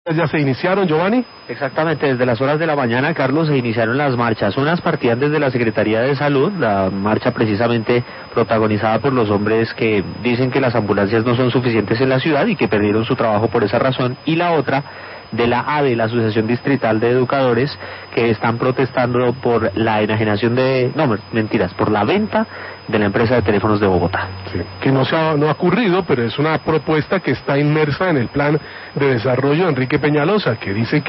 ¿Ya se iniciaron, Giovanni? Exactamente, desde las horas de la mañana, Carlos, se iniciaron las marchas. Unas partían desde la Secretaría de Salud, la marcha precisamente protagonizada por los hombres que dicen que las ambulancias no son suficientes en la ciudad y que perdieron su trabajo por esa razón, y la otra de la ADE, la Asociación Distrital de Educadores, que están protestando por la enajenación por la venta de la empresa de teléfonos de Bogotá. Sí, que no ha ocurrido, pero es una propuesta que está inmersa en el plan de desarrollo de Enrique Peñalosa, que dice